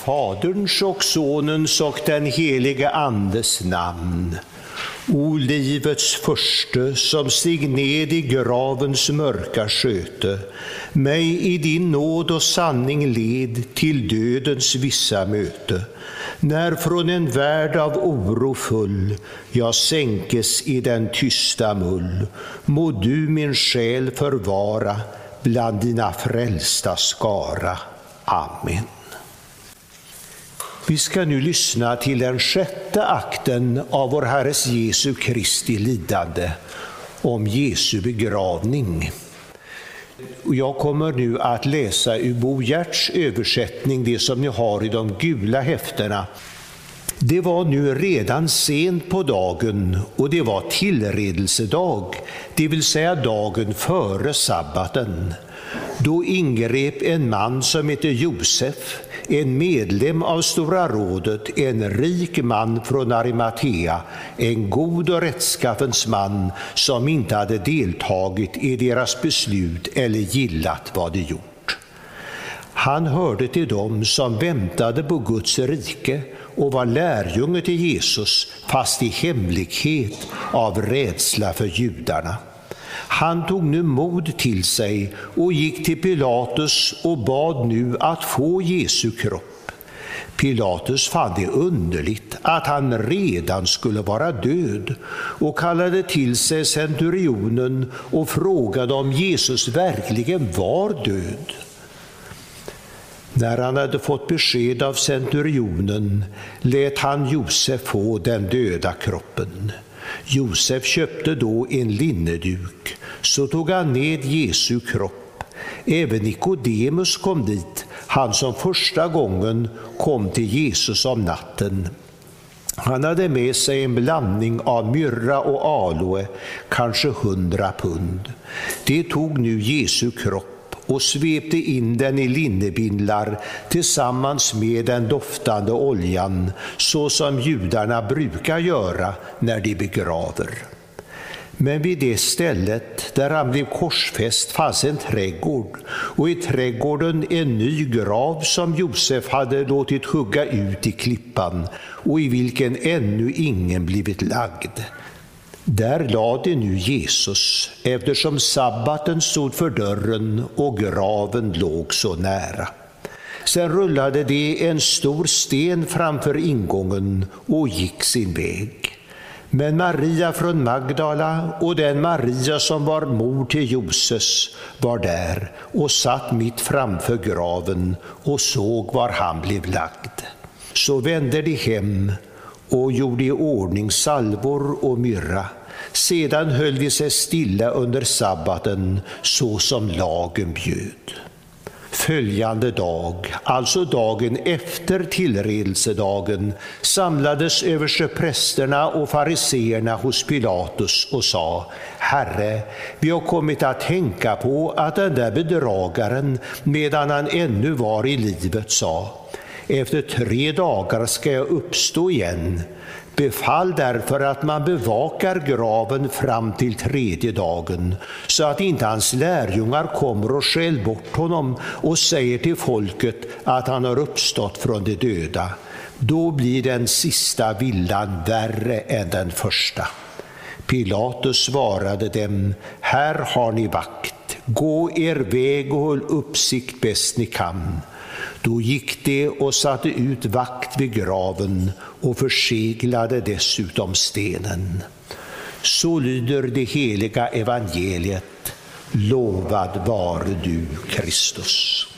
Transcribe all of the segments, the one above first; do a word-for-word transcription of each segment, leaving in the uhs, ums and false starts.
Faderns och Sonens och den helige Andes namn. O livets förste, som stig ned i gravens mörka sköte, mig i din nåd och sanning led till dödens vissa möte. När från en värld av oro full jag sänkes i den tysta mull, må du min själ förvara bland dina frälsta skara. Amen. Vi ska nu lyssna till den sjätte akten av vår Herres Jesu Kristi lidande, om Jesu begravning. Jag kommer nu att läsa ur Bo Giertz översättning, det som ni har i de gula häftena. Det var nu redan sent på dagen och det var tillredelsedag, det vill säga dagen före sabbaten. Då ingrep en man som heter Josef, en medlem av Stora rådet, en rik man från Arimatea, en god och rättskaffens man som inte hade deltagit i deras beslut eller gillat vad de gjort. Han hörde till dem som väntade på Guds rike och var lärjunge till Jesus, fast i hemlighet av rädsla för judarna. Han tog nu mod till sig och gick till Pilatus och bad nu att få Jesu kropp. Pilatus fann det underligt att han redan skulle vara död och kallade till sig centurionen och frågade om Jesus verkligen var död. När han hade fått besked av centurionen lät han Josef få den döda kroppen. Josef köpte då en linneduk, så tog han ned Jesu kropp. Även Nikodemus kom dit, han som första gången kom till Jesus om natten. Han hade med sig en blandning av myrra och aloe, kanske hundra pund. Det tog nu Jesu kropp och svepte in den i linnebindlar tillsammans med den doftande oljan, så som judarna brukar göra när de begraver. Men vid det stället där han blev korsfäst fanns en trädgård, och i trädgården en ny grav som Josef hade låtit hugga ut i klippan och i vilken ännu ingen blivit lagd. Där lade nu Jesus, eftersom sabbaten stod för dörren och graven låg så nära. Sen rullade det en stor sten framför ingången och gick sin väg. Men Maria från Magdala och den Maria som var mor till Joses var där och satt mitt framför graven och såg var han blev lagd. Så vände de hem och gjorde i ordning salvor och myrra. Sedan höll de sig stilla under sabbaten så som lagen bjöd. Följande dag, alltså dagen efter tillredelsedagen, samlades översteprästerna och fariseerna hos Pilatus och sa: Herre, vi har kommit att tänka på att den där bedragaren, medan han ännu var i livet, sa: efter tre dagar ska jag uppstå igen. Befall därför att man bevakar graven fram till tredje dagen, så att inte hans lärjungar kommer och skäl bort honom och säger till folket att han har uppstått från de döda. Då blir den sista villan värre än den första. Pilatus svarade dem: här har ni vakt. Gå er väg och håll uppsikt bäst ni kan. Då gick de och satte ut vakt vid graven och förseglade dessutom stenen. Så lyder det heliga evangeliet. Lovad vare du, Kristus.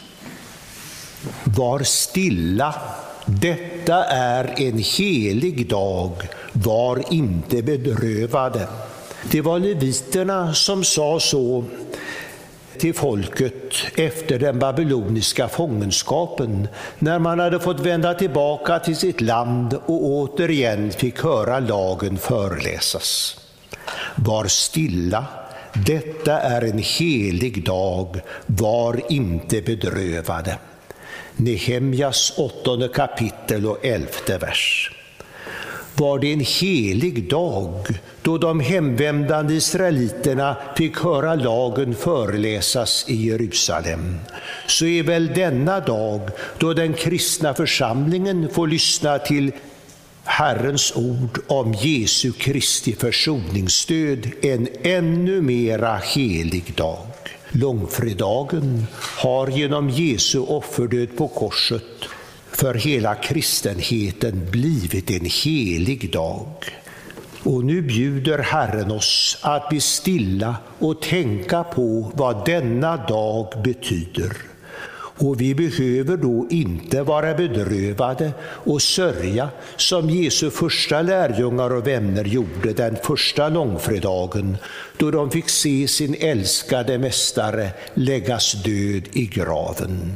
Var stilla. Detta är en helig dag. Var inte bedrövade. Det var leviterna som sa så till folket efter den babyloniska fångenskapen, när man hade fått vända tillbaka till sitt land och återigen fick höra lagen föreläsas. Var stilla, detta är en helig dag, var inte bedrövade. Nehemjas åttonde kapitel och elfte vers. var det en helig dag då de hemvändande israeliterna fick höra lagen föreläsas i Jerusalem. Så är väl denna dag då den kristna församlingen får lyssna till Herrens ord om Jesu Kristi försoningsstöd en ännu mera helig dag. Långfredagen har genom Jesu offerdöd på korset för hela kristenheten blivit en helig dag. Och nu bjuder Herren oss att bli stilla och tänka på vad denna dag betyder. Och vi behöver då inte vara bedrövade och sörja som Jesu första lärjungar och vänner gjorde den första långfredagen, då de fick se sin älskade mästare läggas död i graven.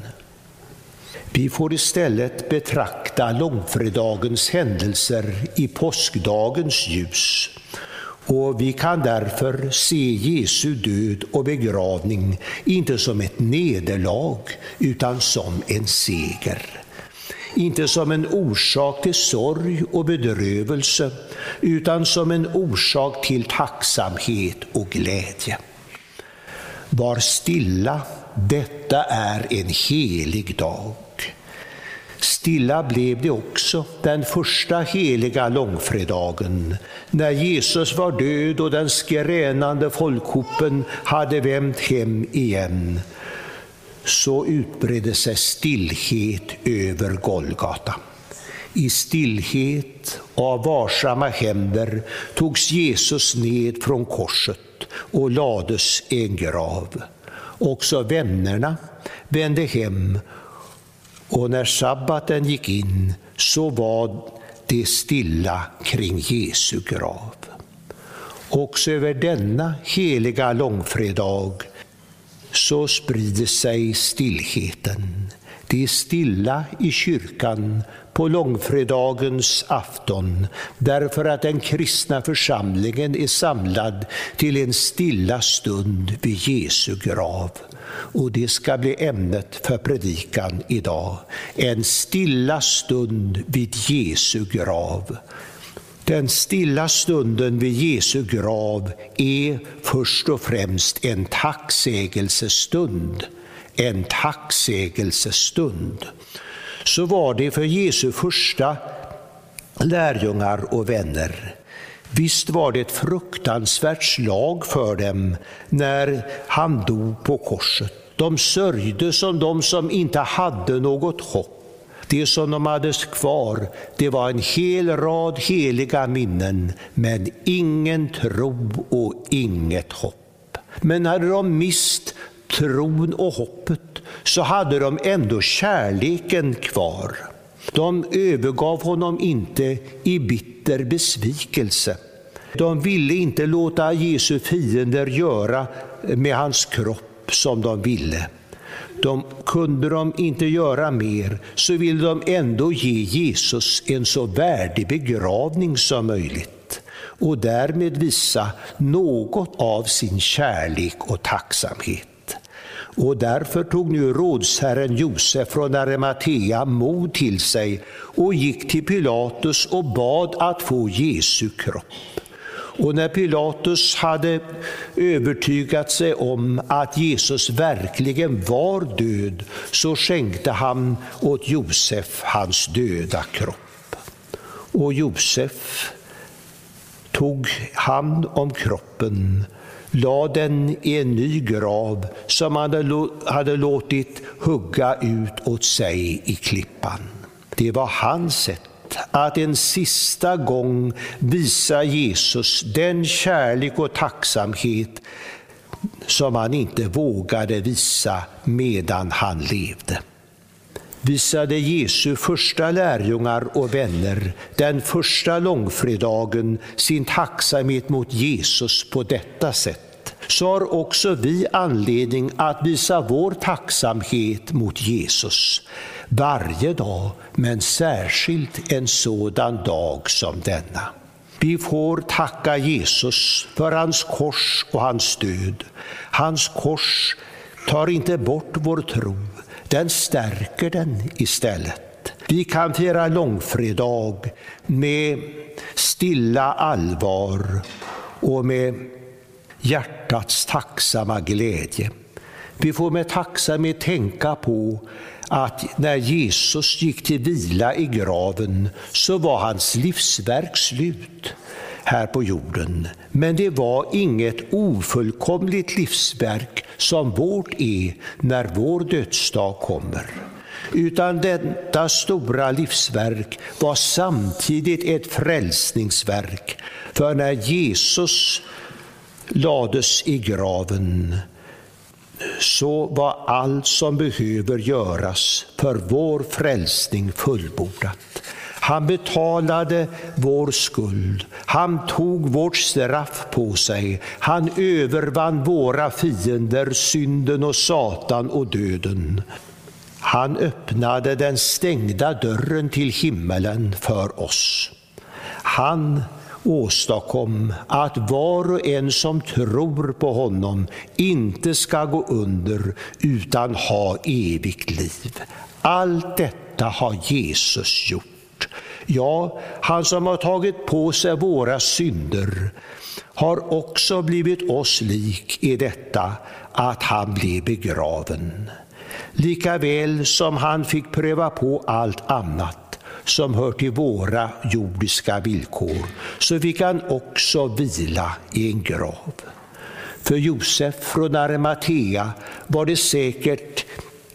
Vi får istället betrakta långfredagens händelser i påskdagens ljus. Och vi kan därför se Jesu död och begravning inte som ett nederlag utan som en seger. Inte som en orsak till sorg och bedrövelse utan som en orsak till tacksamhet och glädje. Var stilla, detta är en helig dag. Stilla blev det också den första heliga långfredagen, när Jesus var död och den skränande folkhopen hade vänt hem igen. Så utbredde sig stillhet över Golgata. I stillhet och av varsamma händer togs Jesus ned från korset och lades i en grav. Också vännerna vände hem. Och när sabbaten gick in så var det stilla kring Jesu grav. Också över denna heliga långfredag så sprider sig stillheten. Det är stilla i kyrkan på långfredagens afton, därför att den kristna församlingen är samlad till en stilla stund vid Jesu grav. Och det ska bli ämnet för predikan idag. En stilla stund vid Jesu grav. Den stilla stunden vid Jesu grav är först och främst en tacksägelsestund. En tacksägelsestund. Så var det för Jesu första lärjungar och vänner. Visst var det ett fruktansvärt slag för dem när han dog på korset. De sörjde som de som inte hade något hopp. Det som de hade kvar, det var en hel rad heliga minnen, men ingen tro och inget hopp. Men hade de mist tron och hoppet, så hade de ändå kärleken kvar. De övergav honom inte i bitter besvikelse. De ville inte låta Jesu fiender göra med hans kropp som de ville. De kunde de inte göra mer, så ville de ändå ge Jesus en så värdig begravning som möjligt och därmed visa något av sin kärlek och tacksamhet. Och därför tog nu rådsherren Josef från Arimatea mod till sig och gick till Pilatus och bad att få Jesu kropp. Och när Pilatus hade övertygat sig om att Jesus verkligen var död, så skänkte han åt Josef hans döda kropp. Och Josef tog hand om kroppen, la den i en ny grav som han hade låtit hugga ut åt sig i klippan. Det var hans sätt att en sista gång visa Jesus den kärlek och tacksamhet som han inte vågade visa medan han levde. Visade Jesu första lärjungar och vänner den första långfredagen sin tacksamhet mot Jesus på detta sätt, så har också vi anledning att visa vår tacksamhet mot Jesus varje dag, men särskilt en sådan dag som denna. Vi får tacka Jesus för hans kors och hans död. Hans kors tar inte bort vår tro, den stärker den istället. Vi kan fira långfredag med stilla allvar och med hjärtats tacksamma glädje. Vi får med tacksamhet tänka på att när Jesus gick till vila i graven så var hans livsverk slut här på jorden. Men det var inget ofullkomligt livsverk som vårt är när vår dödsdag kommer. Utan detta stora livsverk var samtidigt ett frälsningsverk. För när Jesus lades i graven så var allt som behöver göras för vår frälsning fullbordat. Han betalade vår skuld. Han tog vårt straff på sig. Han övervann våra fiender, synden och Satan och döden. Han öppnade den stängda dörren till himmelen för oss. Han åstadkom att var och en som tror på honom inte ska gå under utan ha evigt liv. Allt detta har Jesus gjort. Ja, han som har tagit på sig våra synder har också blivit oss lik i detta att han blev begraven. Lika väl som han fick pröva på allt annat som hör till våra jordiska villkor, så fick han också vila i en grav. För Josef från Arimatea var det säkert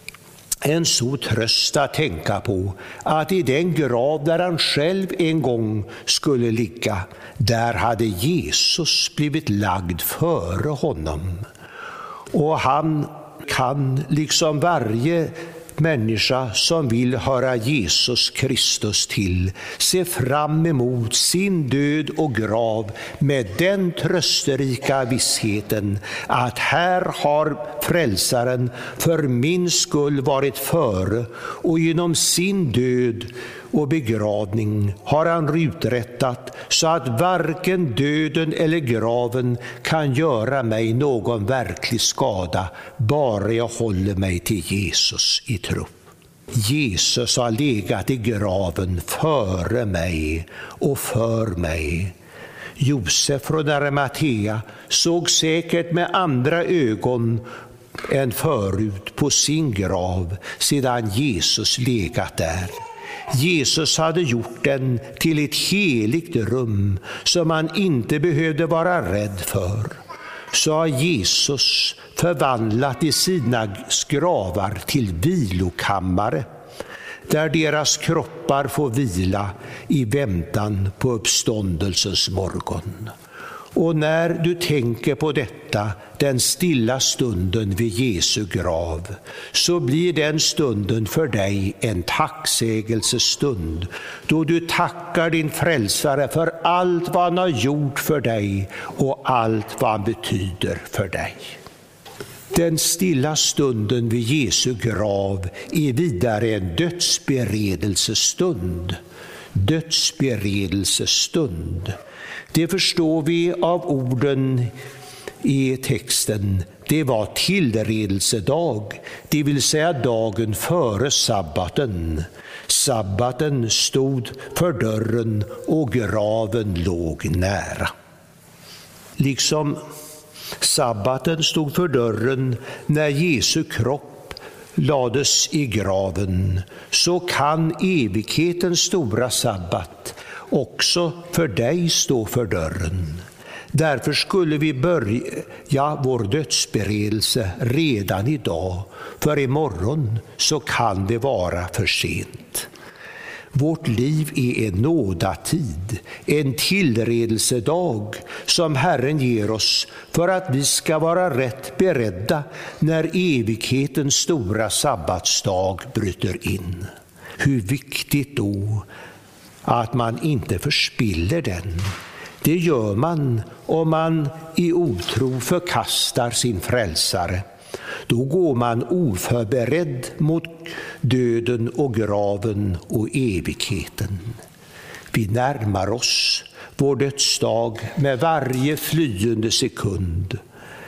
en så tröst att tänka på att i den grav där han själv en gång skulle ligga, där hade Jesus blivit lagd före honom. Och han kan, liksom varje människa som vill höra Jesus Kristus till, se fram emot sin död och grav med den trösterika vissheten att här har frälsaren för min skull varit före, och genom sin död och begravning har han uträttat så att varken döden eller graven kan göra mig någon verklig skada, bara jag håller mig till Jesus i tro. Jesus har legat i graven före mig och för mig. Josef från Arimatea såg säkert med andra ögon än förut på sin grav sedan Jesus legat där. Jesus hade gjort den till ett heligt rum som man inte behövde vara rädd för. Så har Jesus förvandlat i sina gravar till vilokammare, där deras kroppar får vila i väntan på uppståndelsens morgon. Och när du tänker på detta, den stilla stunden vid Jesu grav, så blir den stunden för dig en tacksägelsestund, då du tackar din frälsare för allt vad han har gjort för dig och allt vad han betyder för dig. Den stilla stunden vid Jesu grav är vidare en dödsberedelsestund. Dödsberedelsestund. Det förstår vi av orden i texten. Det var tillredelsedag, det vill säga dagen före sabbaten. Sabbaten stod för dörren och graven låg nära. Liksom sabbaten stod för dörren när Jesu kropp lades i graven, så kan evighetens stora sabbat också för dig stå för dörren. Därför skulle vi börja vår dödsberedelse redan idag, för imorgon så kan det vara för sent. Vårt liv är en nådatid, en tillredelsedag som Herren ger oss för att vi ska vara rätt beredda när evighetens stora sabbatsdag bryter in. Hur viktigt då att man inte förspiller den. Det gör man om man i otro förkastar sin frälsare. Då går man oförberedd mot döden och graven och evigheten. Vi närmar oss vår dödsdag med varje flyende sekund.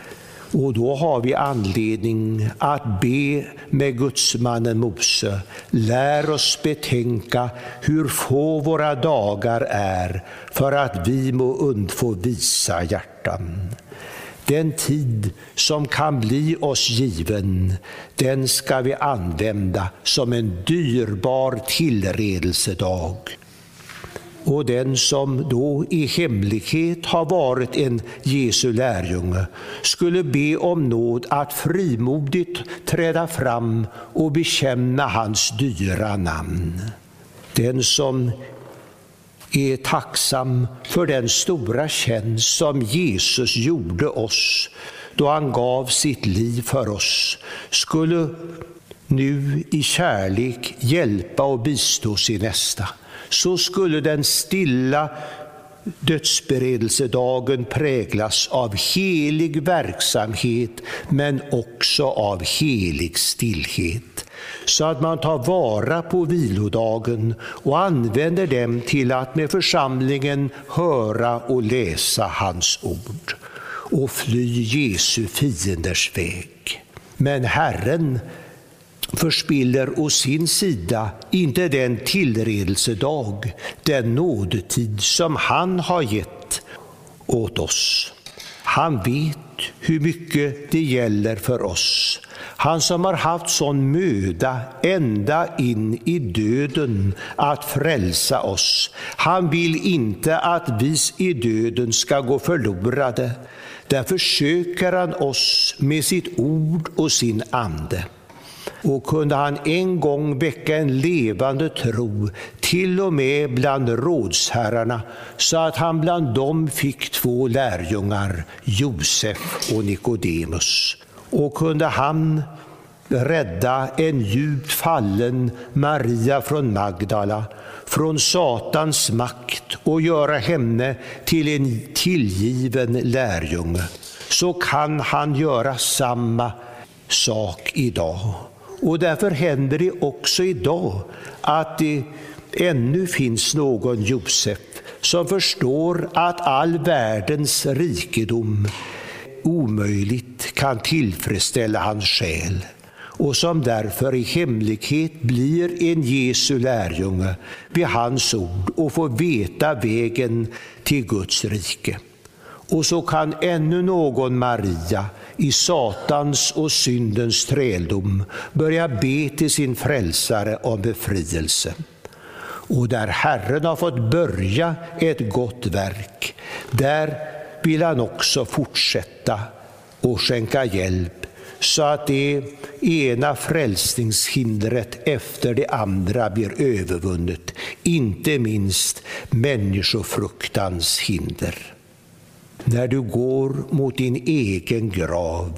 Och då har vi anledning att be med Gudsmannen Mose: lär oss betänka hur få våra dagar är, för att vi må undfå visa hjärtan. Den tid som kan bli oss given, den ska vi använda som en dyrbar tillredelsedag. Och den som då i hemlighet har varit en Jesu lärjunge skulle be om nåd att frimodigt träda fram och bekänna hans dyra namn. Den som är tacksam för den stora tjänst som Jesus gjorde oss då han gav sitt liv för oss, skulle nu i kärlek hjälpa och bistå sin nästa. Så skulle den stilla dödsberedelsedagen präglas av helig verksamhet, men också av helig stillhet. Så att man tar vara på vilodagen och använder dem till att med församlingen höra och läsa hans ord och fly Jesu fienders väg. Men Herren förspiller å sin sida inte den tillredelsedag, den nådetid som han har gett åt oss. Han vet hur mycket det gäller för oss. Han som har haft sån möda ända in i döden att frälsa oss. Han vill inte att vi i döden ska gå förlorade. Därför söker han oss med sitt ord och sin ande. Och kunde han en gång väcka en levande tro, till och med bland rådsherrarna, så att han bland dem fick två lärjungar, Josef och Nikodemus. Och kunde han rädda en djupt fallen Maria från Magdala från Satans makt och göra henne till en tillgiven lärjunge, så kan han göra samma sak idag. Och därför händer det också idag att det ännu finns någon Josef som förstår att all världens rikedom omöjligt kan tillfredsställa hans själ, och som därför i hemlighet blir en Jesu lärjunge vid hans ord och får veta vägen till Guds rike. Och så kan ännu någon Maria i Satans och syndens träldom börja be till sin frälsare om befrielse. Och där Herren har fått börja ett gott verk, där vill han också fortsätta och skänka hjälp, så att det ena frälsningshindret efter det andra blir övervunnet, inte minst människofruktans hinder. När du går mot din egen grav,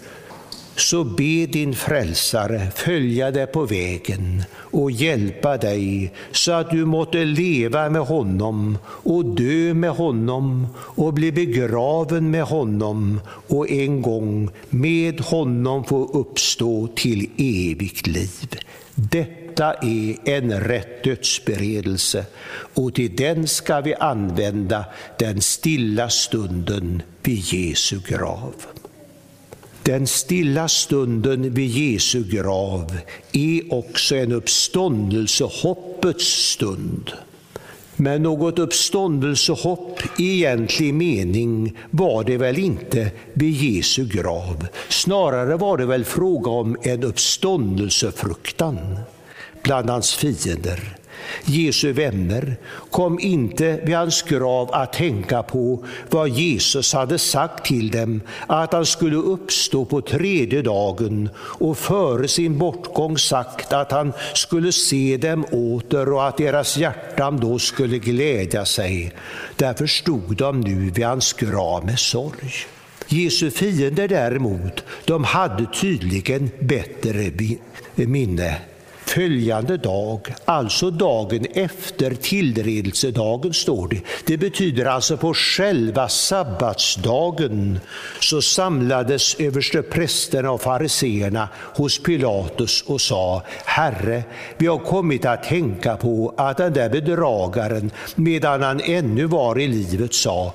så be din frälsare följa dig på vägen och hjälpa dig, så att du måtte leva med honom och dö med honom och bli begraven med honom och en gång med honom få uppstå till evigt liv. Detta är en rätt dödsberedelse, och till den ska vi använda den stilla stunden vid Jesu grav. Den stilla stunden vid Jesu grav är också en uppståndelsehoppets stund. Men något uppståndelsehopp i egentlig mening var det väl inte vid Jesu grav. Snarare var det väl fråga om en uppståndelsefruktan bland hans fiender. Jesu vänner kom inte vid hans grav att tänka på vad Jesus hade sagt till dem, att han skulle uppstå på tredje dagen, och före sin bortgång sagt att han skulle se dem åter och att deras hjärtan då skulle glädja sig. Därför stod de nu vid hans grav med sorg. Jesu fiender däremot, de hade tydligen bättre minne. Följande dag, alltså dagen efter tillredelsedagen, står det. Det betyder alltså på själva sabbatsdagen, så samlades översteprästerna och fariseerna hos Pilatus och sa: Herre, vi har kommit att tänka på att den där bedragaren, medan han ännu var i livet, sa: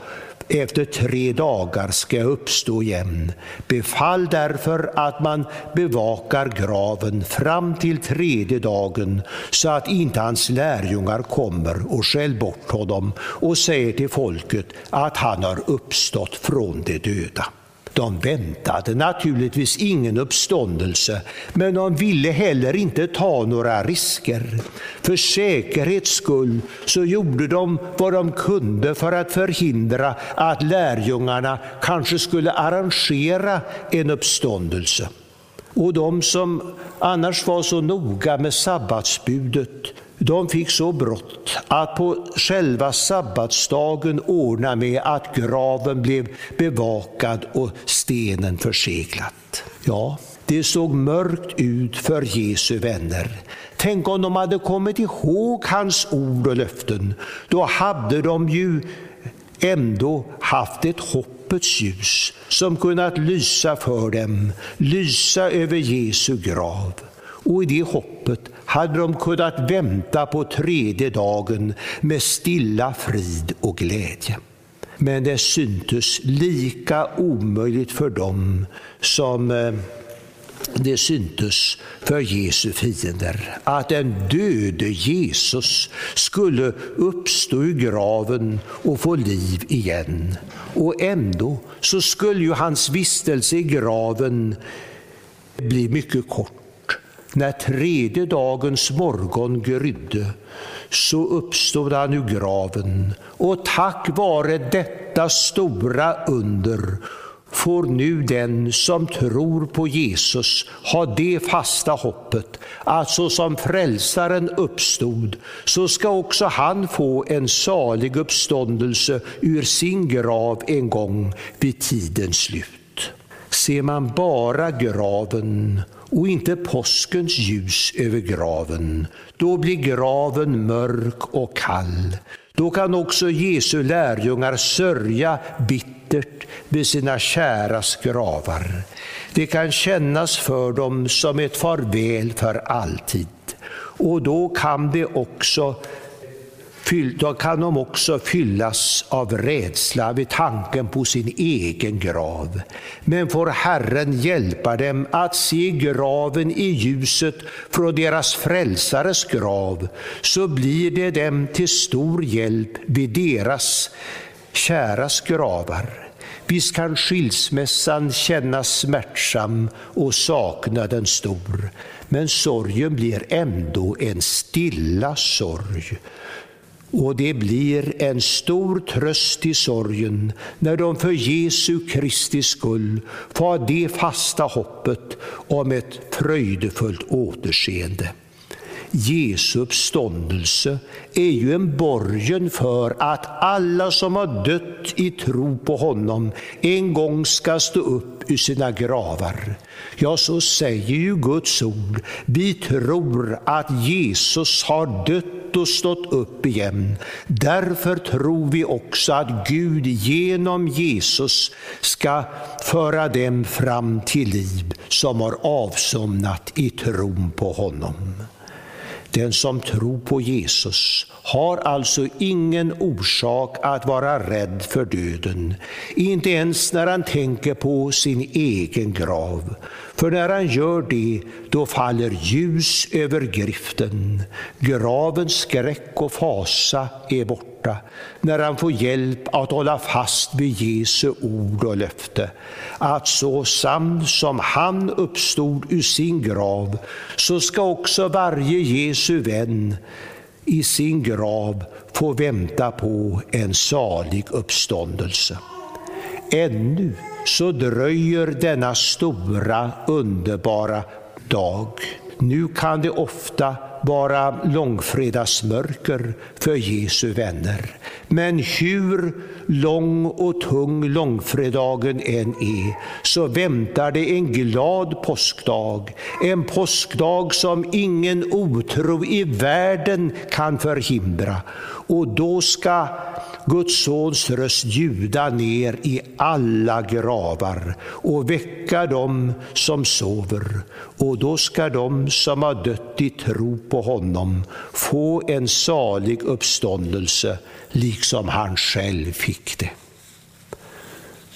efter tre dagar ska jag uppstå igen. Befall därför att man bevakar graven fram till tredje dagen, så att inte hans lärjungar kommer och skäll bort honom och säger till folket att han har uppstått från de döda. De väntade naturligtvis ingen uppståndelse, men de ville heller inte ta några risker. För säkerhets skull så gjorde de vad de kunde för att förhindra att lärjungarna kanske skulle arrangera en uppståndelse. Och de som annars var så noga med sabbatsbudet, de fick så brått att på själva sabbatsdagen ordna med att graven blev bevakad och stenen förseglat. Ja, det såg mörkt ut för Jesu vänner. Tänk om de hade kommit ihåg hans ord och löften. Då hade de ju ändå haft ett hoppets ljus som kunnat lysa för dem, lysa över Jesu grav. Och i det hoppet hade de kunnat vänta på tredje dagen med stilla frid och glädje. Men det syntes lika omöjligt för dem som det syntes för Jesu fiender, att den döde Jesus skulle uppstå i graven och få liv igen. Och ändå så skulle ju hans vistelse i graven bli mycket kort. När tredje dagens morgon grydde så uppstod han ur graven, och tack vare detta stora under får nu den som tror på Jesus ha det fasta hoppet att så som frälsaren uppstod, så ska också han få en salig uppståndelse ur sin grav en gång vid tidens slut. Ser man bara graven och inte påskens ljus över graven, då blir graven mörk och kall. Då kan också Jesu lärjungar sörja bittert vid sina käras gravar. Det kan kännas för dem som ett farväl för alltid. Och då kan det också Då kan de också fyllas av rädsla vid tanken på sin egen grav. Men får Herren hjälpa dem att se graven i ljuset från deras frälsares grav, så blir det dem till stor hjälp vid deras käras gravar. Visst kan skilsmässan kännas smärtsam och saknaden stor, men sorgen blir ändå en stilla sorg. Och det blir en stor tröst i sorgen när de för Jesu Kristi skull får det fasta hoppet om ett fröjdefullt återseende. Jesu uppståndelse är ju en borgen för att alla som har dött i tro på honom en gång ska stå upp ur sina gravar. Ja, så säger ju Guds ord. Vi tror att Jesus har dött och stått upp igen. Därför tror vi också att Gud genom Jesus ska föra dem fram till liv som har avsomnat i tron på honom. Den som tror på Jesus har alltså ingen orsak att vara rädd för döden, inte ens när han tänker på sin egen grav. För när han gör det, då faller ljus över griften. Gravens skräck och fasa är borta när han får hjälp att hålla fast vid Jesu ord och löfte. Att så sant som han uppstod ur sin grav, så ska också varje Jesu vän i sin grav få vänta på en salig uppståndelse. Ännu så dröjer denna stora, underbara dag. Nu kan det ofta vara långfredagsmörker för Jesu vänner. Men hur lång och tung långfredagen än är, så väntar det en glad påskdag. En påskdag som ingen otro i världen kan förhindra. Och då ska Guds sons röst ljuda ner i alla gravar och väcka dem som sover. Och då ska de som har dött i tro på honom få en salig uppståndelse, liksom han själv fick det.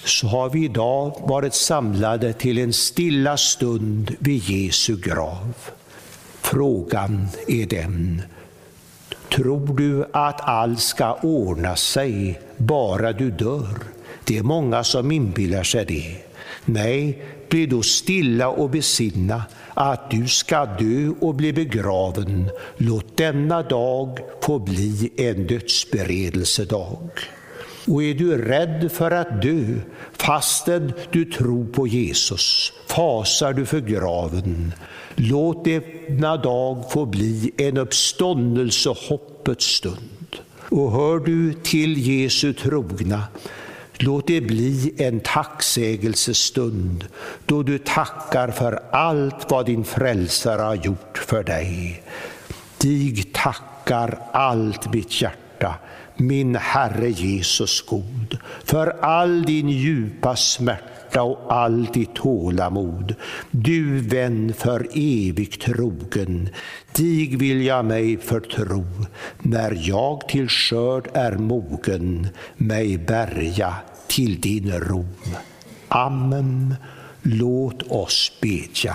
så har vi idag varit samlade till en stilla stund vid Jesu grav. Frågan är den: tror du att allt ska ordna sig bara du dör? Det är många som inbillar sig det. Nej, bli då stilla och besinna att du ska dö och bli begraven. Låt denna dag få bli en dödsberedelsedag. Och är du rädd för att dö fastän du tror på Jesus, fasar du för graven, låt denna dag få bli en uppståndelse hoppets stund. Och hör du till Jesu trogna, låt det bli en tacksägelsestund då du tackar för allt vad din frälsare har gjort för dig. Dig tackar allt mitt hjärta, min Herre Jesus god, för all din djupa smärta och all ditt tålamod. Du vän för evigt trogen, dig vill jag mig förtro. När jag till skörd är mogen, mig bärga till din ro. Amen. Låt oss bedja.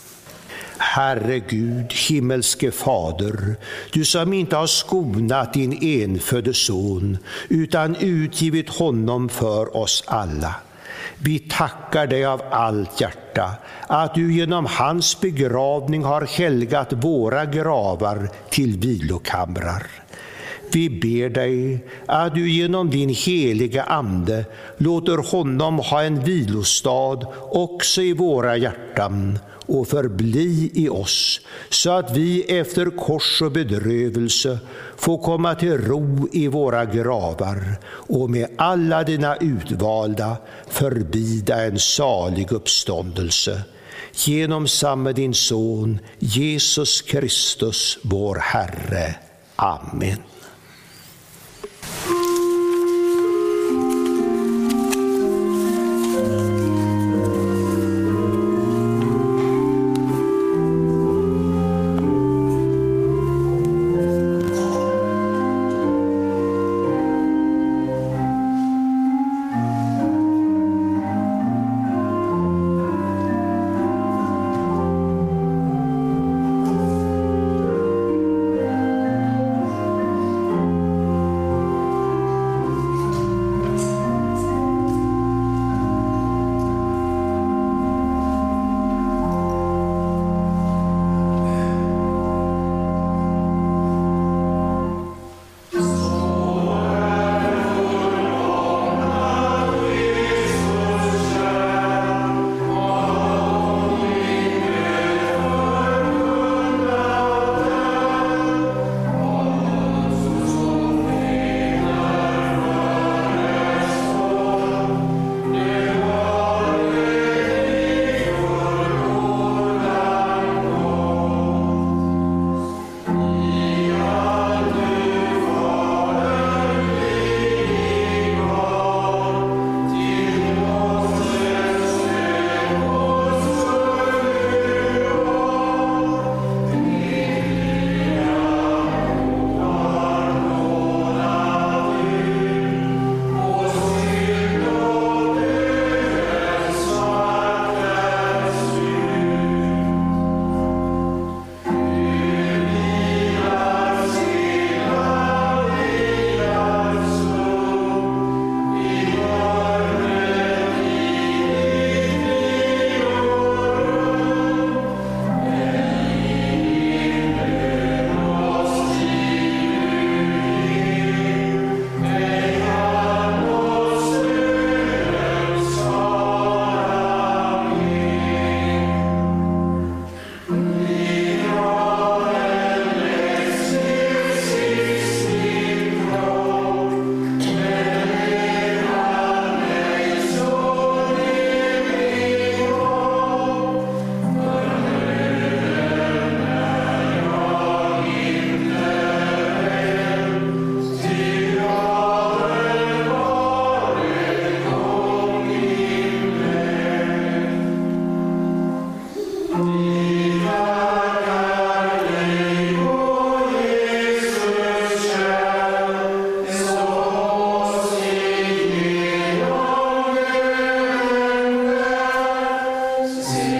Herre Gud, himmelske Fader, du som inte har skonat din enfödde son, utan utgivit honom för oss alla. Vi tackar dig av allt hjärta att du genom hans begravning har helgat våra gravar till vilokamrar. Vi ber dig att du genom din heliga ande låter honom ha en vilostad också i våra hjärtan och förbli i oss, så att vi efter kors och bedrövelse får komma till ro i våra gravar och med alla dina utvalda förbida en salig uppståndelse. Genom samme din son, Jesus Kristus, vår Herre. Amen.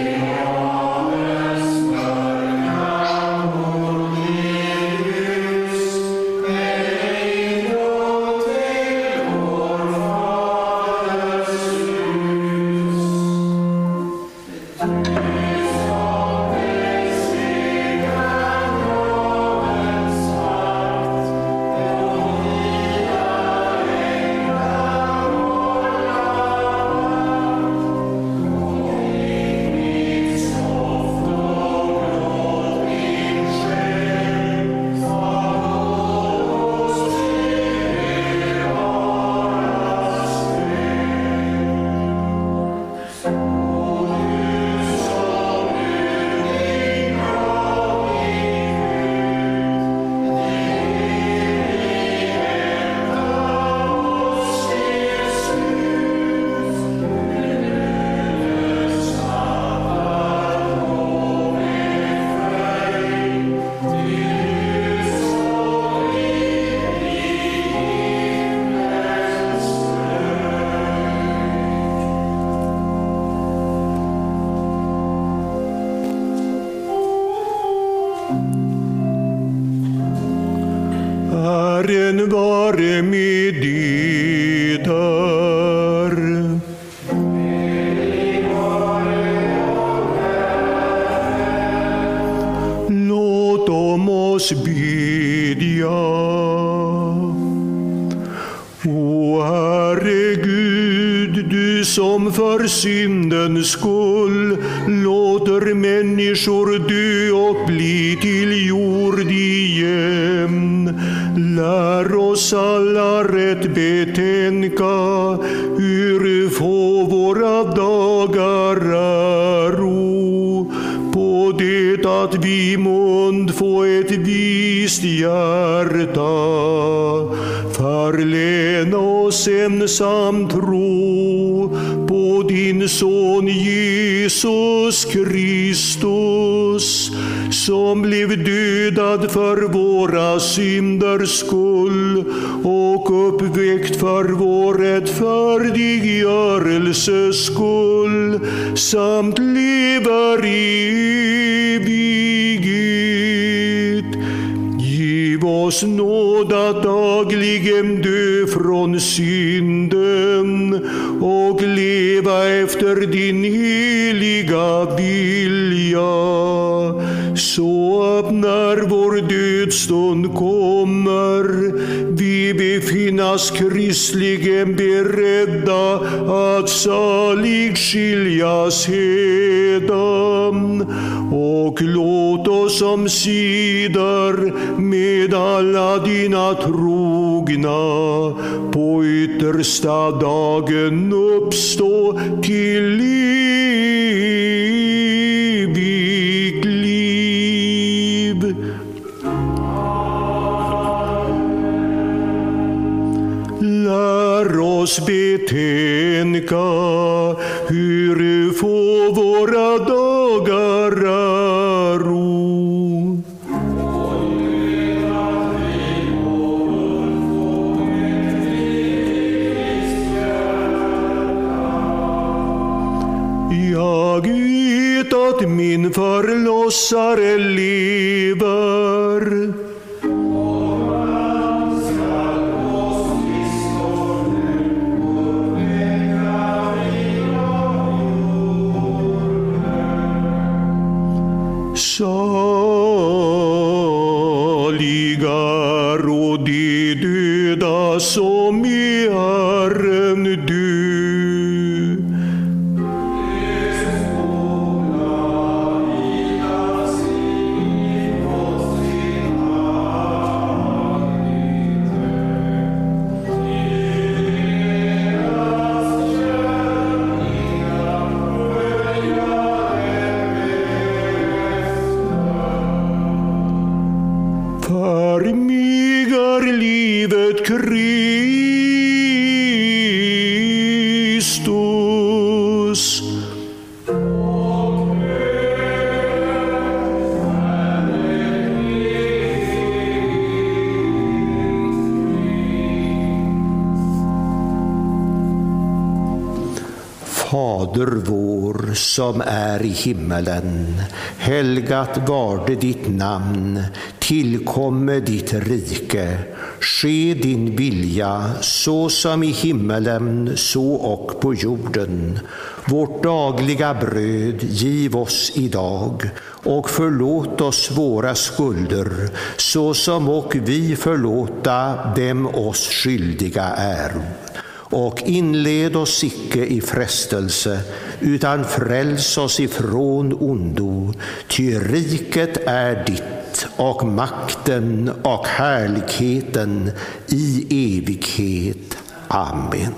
Herren vare med eder. Låt om oss bedja. O Herre Gud, du som för syndens skull låter människor dö och bli till jord igen. Lär oss alla rätt betänka, hur få våra dagar äro, på det att vi månd få ett vist hjärta, förläna oss ensam tro på din son Jesus Kristus, som blev dödad för våra synders skull och uppväckt för vår rättfärdiggörelses skull, samt lever i evighet. Giv oss nåd att dagligen dö från synden och leva efter din heliga vilja. Så att när vår dödsstund kommer, vi befinnas kristligen beredda att saligt skiljas hädan. Och låt oss omsider med alla dina trogna på yttersta dagen uppstå till evigt liv. Lär oss betänka, hur få våra dagar äro. Jag vet att min förlossare lever. Saligar och de döda som i Herren dö. Fader vår som är i himmelen, helgat varde ditt namn, tillkomme ditt rike, ske din vilja så som i himmelen så och på jorden. Vårt dagliga bröd giv oss idag och förlåt oss våra skulder så som och vi förlåta dem oss skyldiga äro. Och inled oss icke i frestelse, utan fräls oss ifrån ondo, ty riket är ditt och makten och härligheten i evighet. Amen.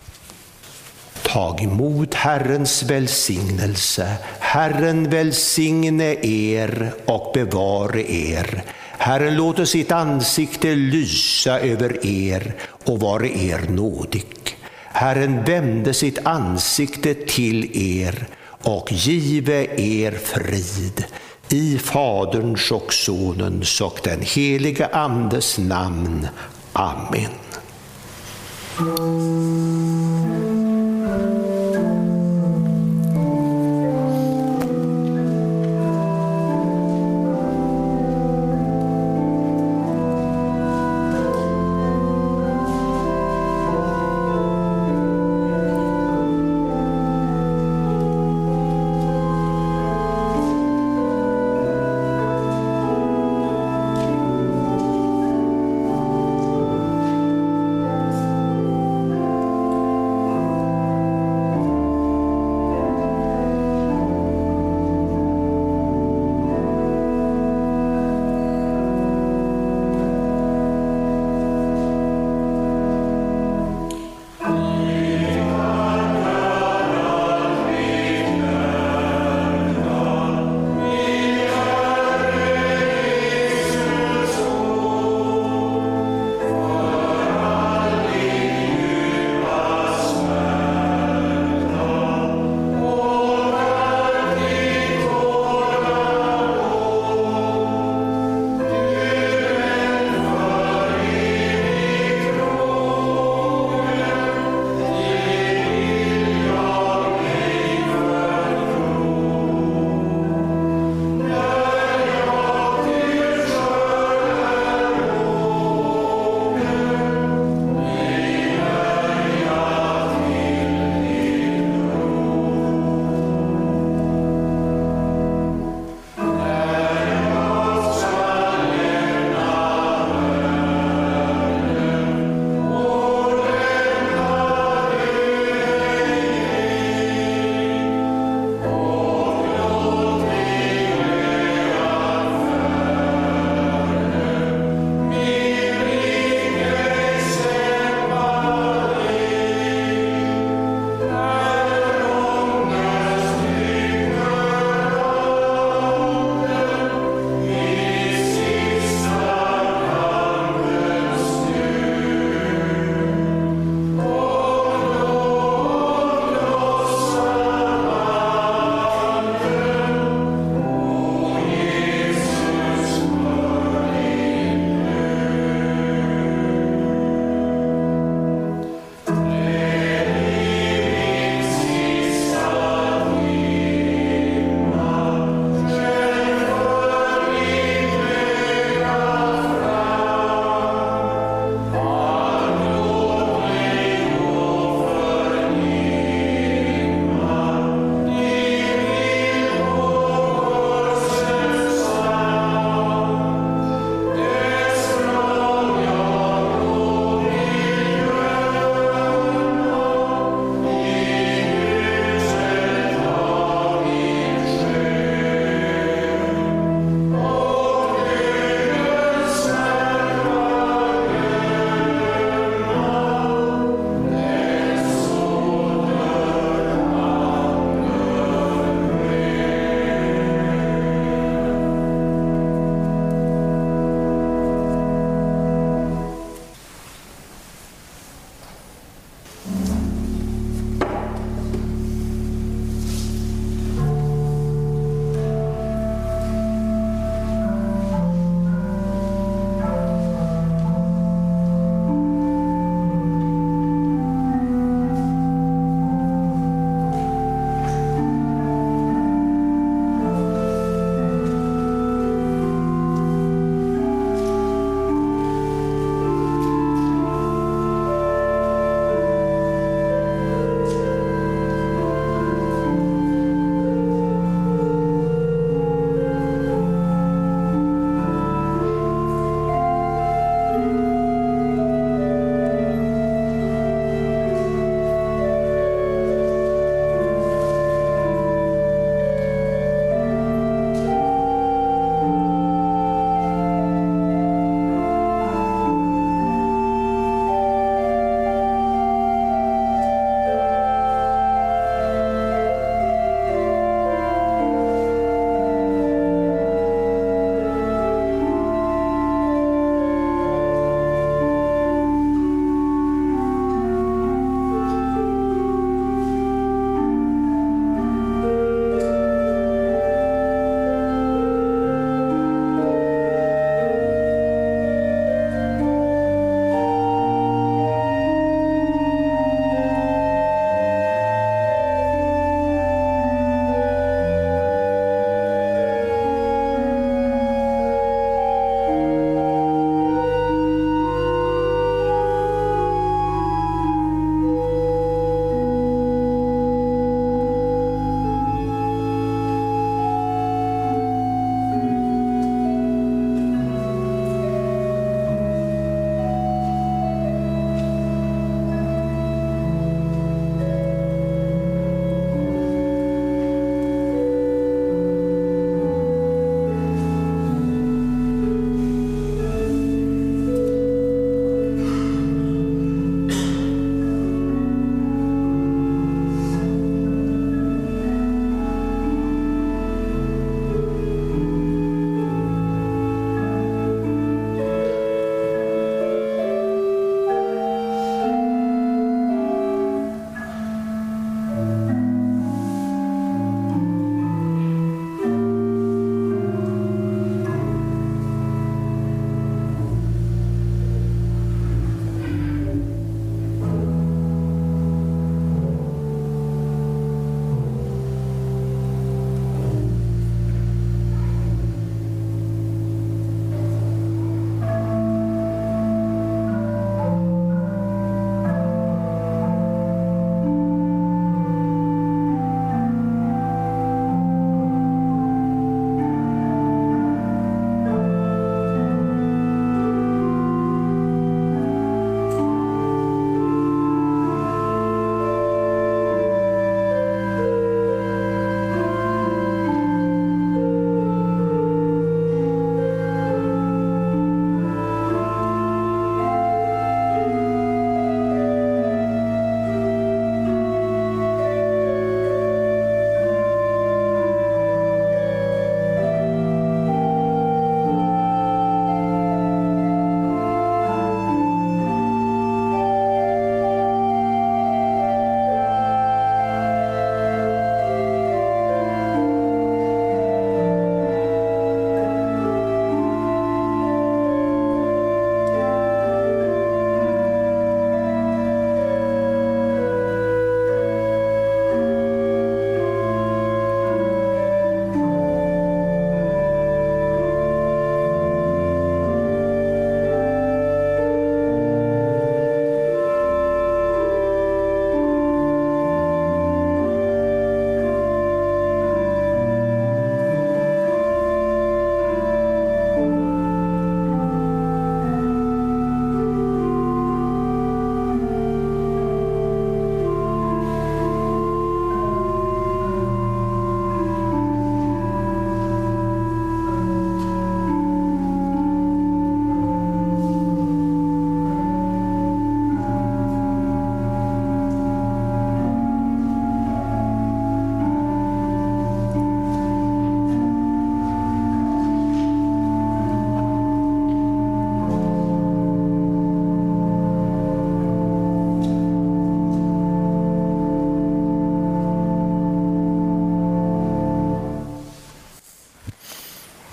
Tag emot Herrens välsignelse. Herren välsigne er och bevare er. Herren låter sitt ansikte lysa över er och vare er nådig. Herren vände sitt ansikte till er och give er frid. I Faderns och Sonens och den helige Andes namn. Amen.